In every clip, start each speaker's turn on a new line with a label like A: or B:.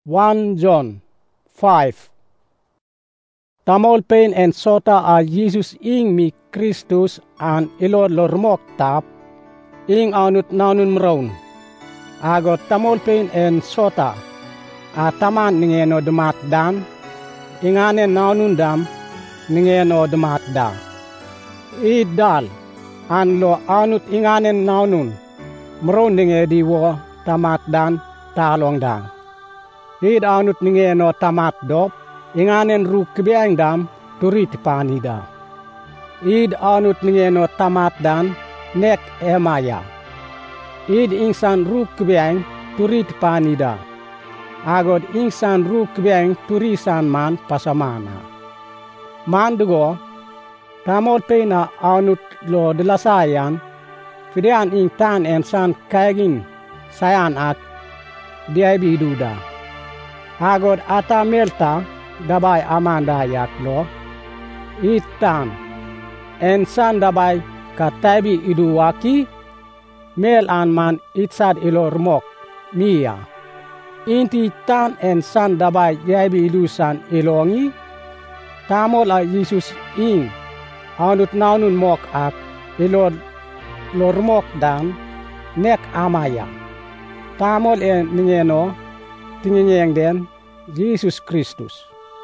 A: 1 John 5. Tamolpein en sota a Jesus ing mi Kristus an ilod lormok tap ing anut nanun mraun. Agot tamolpein en sota a taman ningeno demat dan ingane nanun dam ningeno demat da. Idal an lo anut ingane nanun mraun ninge diwo tamat dan talong dan. Id anut ningeno tamat dop inganen ru kebiang dam turit panida. Id anut ningeno tamat dan nek emaya. Id ingsan ru kebiang turit panida. Agod ingsan ru kebiang turisan man pasamana. Mandugo tamol pena anut lo delasayan fidean ing tan en san kaigin sayan ak diabi duda. Agod ata melta dabay amanda yaklo itan en san dabay katabi iduwaki mel an man itsad ilormok mia inti tan en san dabay yabi ilusan ilongi tamol a Jesus ing anut naunun mok ak ilor lormok dan nek amaya tamol en ningeno tingiyeng den Jesus Kristus.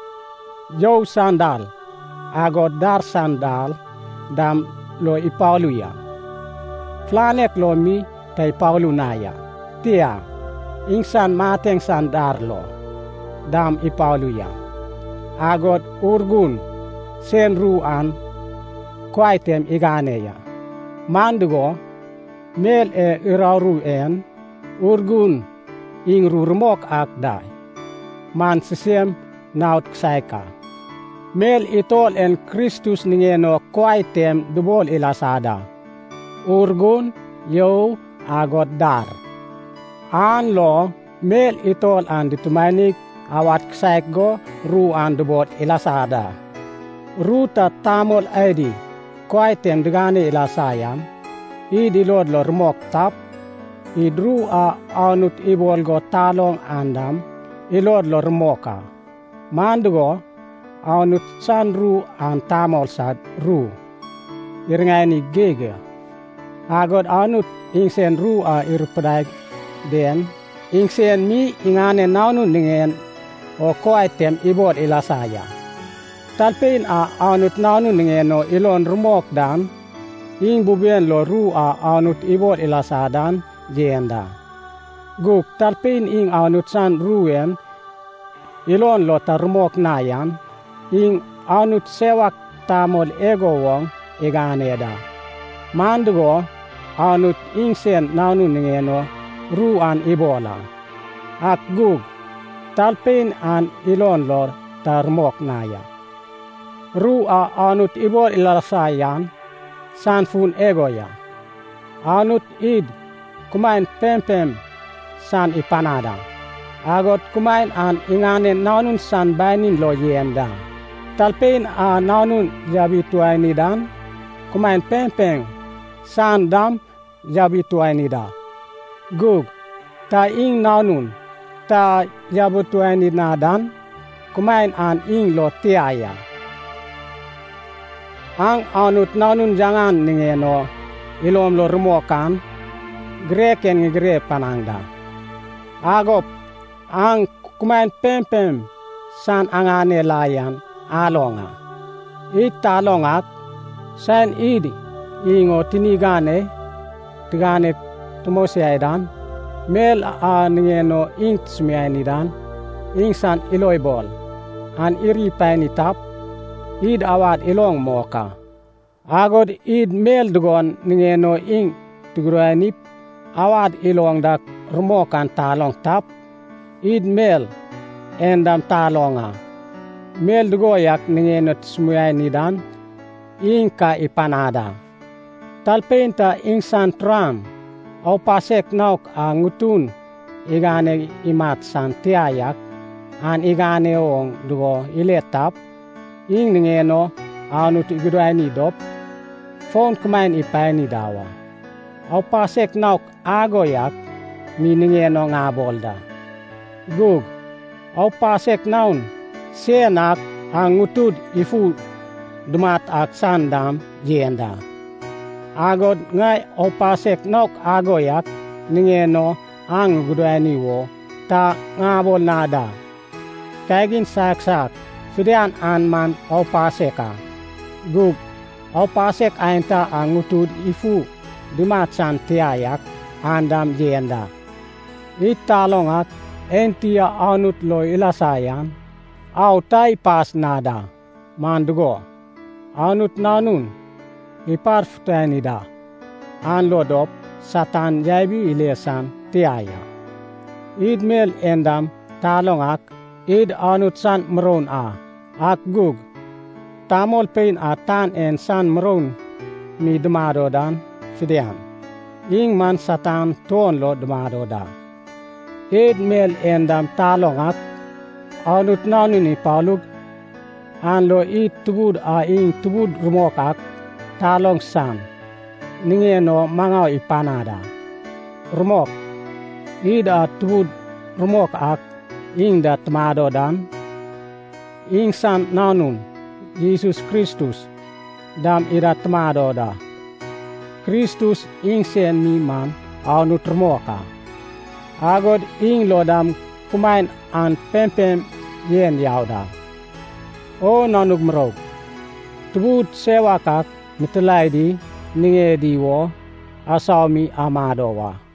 A: Yo sandal, ago dar sandal, dam lo ipauluya. Flanek lo mi tay paulunaya. Tia, ingsan mateng sandar lo, dam ipauluya. Agot urgun, sen ruan, kwaitem iganeya. Mandugo, mel e irauru en, urgun, ing rurmok ak dai. Man sisem naut ksaika. Mel itol en Kristus ningeno kwaitem dubol ilasada. Urgun yo agot dar. An lo mel itol an ditumanik awat ksaik go ru an dubol ilasada. Ruta tamol aidi kwaitem digani ilasayam. Idilod lo remok tap. Idru a anut ibol go talong andam. Ilod lo remoka. Mandugo anut san ru an tamol sad ru. Iringani gege. Agod anut ingsen ru a irpadag den. Ingsen mi ingane naunun ningen o koaitem ibod ilasaya. Talpein a anut naunun ningen o ilon remok dan. Ing bubien lo ru a anut ibod ilasadan jenda. Guk talpin ing anut san ruen ilon lo tarmok nayan ing anut sewak tamol ego wong iganeda. Mandugo anut ingsen naunun ngeno ruan ibola. Ak guk talpin an ilon lo tarmok naya. Rua anut ibol ilasayan sanfun egoya. Anut id kumain pempem san ipanada. Agot kumain an inganen naunun san bainin lo yenda. Talpein a naunun jabi tuainidan. Kumain pempeng san dam jabi tuainida. Gug ta ing naunun ta jabu tuainidan. Kumain an ing lo tiaya. Ang anut naunun jangan ningeno ilom lo remokan. Greken ngegre panangda. Agop ang kumain pempem san angane layan alonga. Italongak san idi ingo tinigane tigane tumosiaidan mel a ningeno ing tsmianidan ing san iloibol an iri painitap id awad ilong moka. Agod id mel dugon ningeno ing tuguranip awad ilong dak remokan talong tap. Id mel endam talonga. Mel dugoyak ningenot smuyay nidan. Ingka ipanada. Talpenta ingsan tram. Au pasek nauk ngutun. Igane imat san tiayak. An igane ong dugo iletap. Ing ningeno anut iguday nidop. Phone kumain ipay nidawa. Au pasek nauk agoyak. Mi ningeno nga bolda. Gug au pasek naun senak ang ngutud ifu dumat ak sandam jenda. Agod ngai au pasek nok agoyak ningeno ang gudani wo ta ngabol nada. Kagin sak fidian anman au paseka. Gug au pasek ainta ang ngutud ifu dumat san tiayak andam jenda. Italongat entia anut lo ilasayan au tai pas nada mandugo anut nanun iparftanida an lodop satan jaibi ilesan tiaya idmel endam talongak id anut san meron a ak gug tamol pein atan en san meron mi demadodan fidian ing man satan ton lo demadoda id mel endam talongak anut nanuni palug an lo it tubud a ing tubud rumokak talong san ningeno mangaw ipanada rumok id a tubud rumok ak ing da temadodan ing san nanun Jesus Kristus dam ira temadoda Kristus ing sen mi man anut rumoka agod ing lodam kumain an pempem yen yauda o nanug mrog tubud sewakak mitelaidi ningedi wo asawmi amadowa